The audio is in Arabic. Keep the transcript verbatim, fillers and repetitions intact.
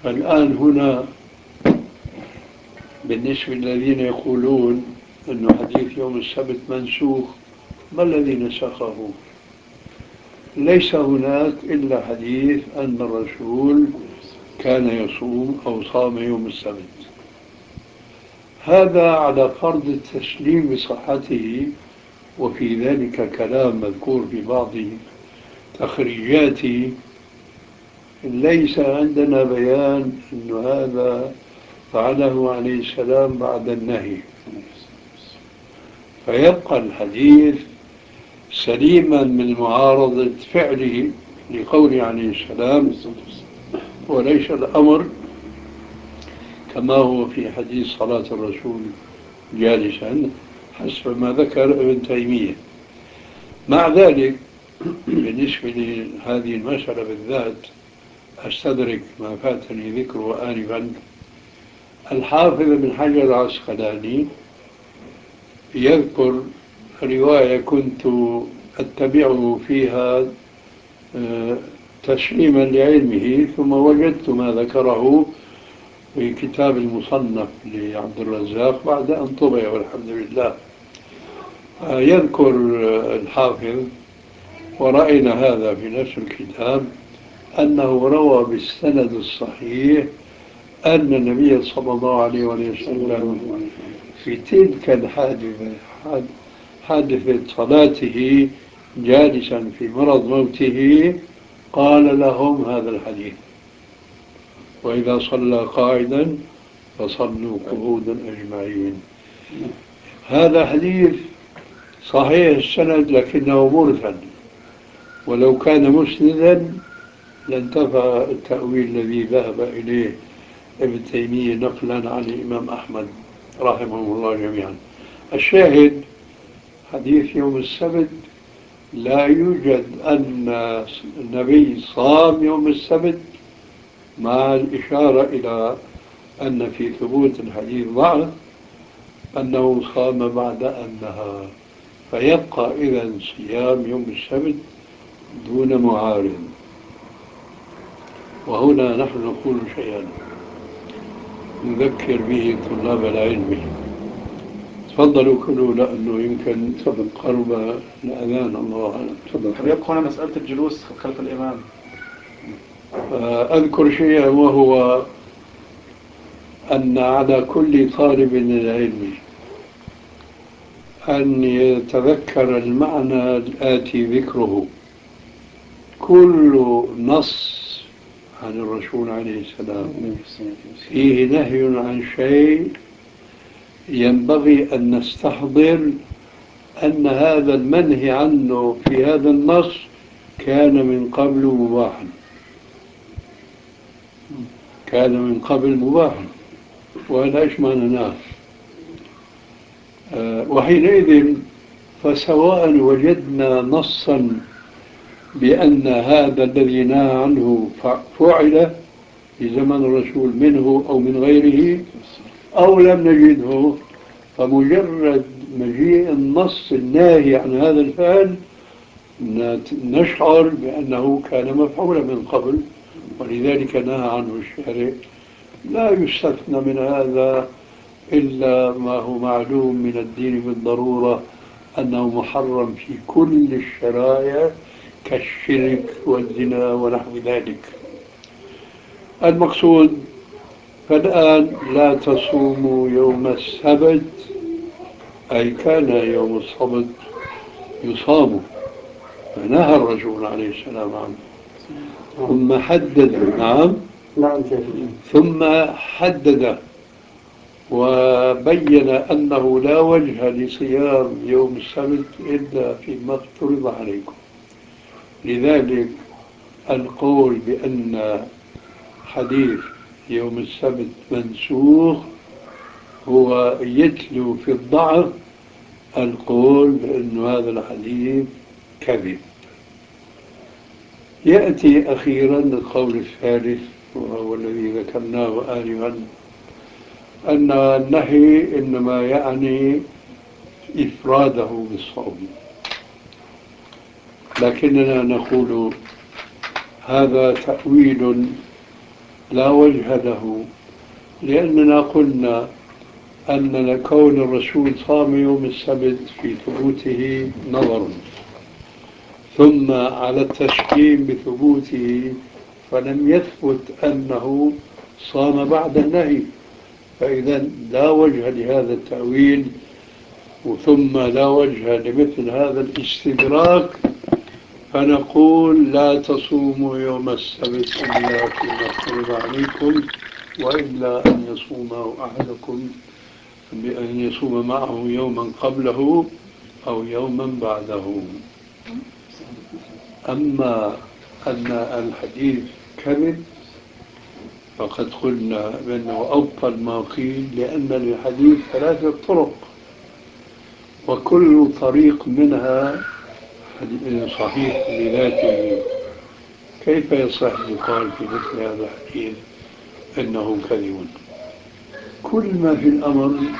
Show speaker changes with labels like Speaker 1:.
Speaker 1: الآن هنا بالنسبة للذين يقولون أن حديث يوم السبت منسوخ، ما الذي نسخه؟ ليس هناك إلا حديث أن الرسول كان يصوم أو صام يوم السبت. هذا على فرض التسليم بصحته، وفي ذلك كلام مذكور في بعض تخريجاته. ليس عندنا بيان أن هذا فعله عليه السلام بعد النهي، فيبقى الحديث سليما من معارضة فعله لقوله عليه السلام، وليس الأمر كما هو في حديث صلاة الرسول جالسا حسب ما ذكر ابن تيمية. مع ذلك بالنسبة لهذه المسألة بالذات أستدرك ما فاتني ذكره آنفا. الحافظ بن حجر العسقلاني يذكر رواية كنت أتبعه فيها تسليما لعلمه، ثم وجدت ما ذكره في كتاب المصنف لعبد الرزاق بعد أن طبع والحمد لله. يذكر الحافظ، ورأينا هذا في نفس الكتاب، أنه روى بالسند الصحيح أن النبي صلى الله عليه وسلم في تلك الحادثة حادثة صلاته جالسا في مرض موته قال لهم هذا الحديث: وإذا صلى قاعدا فصلوا قعودا أجمعين. هذا حديث صحيح السند لكنه مرسل، ولو كان مسندا لانتفى التأويل الذي ذهب إليه ابن تيمية نقلا عن الإمام أحمد رحمه الله جميعا. الشاهد حديث يوم السبت لا يوجد أن النبي صام يوم السبت، مع الإشارة إلى أن في ثبوت الحديث ضعف أنه صام بعد أن نهى، فيبقى إذن صيام يوم السبت دون معارض. وهنا نحن نقول شيئا نذكر به طلاب العلم. تفضلوا كلوا لأنه يمكن قرب الأذان، الله أعلم. تفضل.
Speaker 2: يبقى هنا مسألة الجلوس خلف الإمام.
Speaker 1: أذكر شيئا، وهو أن على كل طالب للعلم أن يتذكر المعنى الآتي ذكره. كل نص عن الرسول عليه السلام فيه نهي عن شيء ينبغي أن نستحضر أن هذا المنهي عنه في هذا النص كان من قبل مباحا، كان من قبل مباحا، وهذا إيش ما نناف. أه وحينئذ فسواء وجدنا نصا بأن هذا الذي نهى عنه فعل في زمن الرسول منه أو من غيره، أو لم نجده، فمجرد مجيء النص الناهي عن هذا الفعل نشعر بأنه كان مفعولا من قبل، ولذلك نهى عنه الشارع. لا يستثنى من هذا إلا ما هو معلوم من الدين بالضرورة أنه محرم في كل الشرائع كالشرك والزنا ونحو ذلك. المقصود فالآن لا تصوموا يوم السبت، أي كان يوم السبت يصام، فنهى الرسول عليه السلام عنه، ثم حدد. نعم
Speaker 3: نعم
Speaker 1: ثم حدد وبين أنه لا وجه لصيام يوم السبت إلا فيما افترض عليكم. لذلك القول بأن حديث يوم السبت منسوخ هو يتلو في الضعف القول بأن هذا الحديث كذب. يأتي أخيرا القول الثالث، وهو الذي ذكرناه آنفا، أن النهي إنما يعني إفراده بالصوم، لكننا نقول هذا تأويل لا وجه له، لأننا قلنا أن كون الرسول صام يوم السبت في ثبوته نظر، ثم على التسليم بثبوته فلم يثبت أنه صام بعد النهي، فإذا لا وجه لهذا التأويل، ثم لا وجه لمثل هذا الاستدراك، فنقول لا تصوموا يوم السبت إلا فيما افترض عليكم، وإلا أن يصوم أحدكم بأن يصوم معه يوما قبله أو يوما بعده. أما أن الحديث كذب فقد قلنا بأنه أبطل ما قيل، لأن للحديث ثلاثة طرق وكل طريق منها صحيح بذاته، كيف يصح يقال في مثل هذا الحديث أنه كذب؟ كل ما في الأمر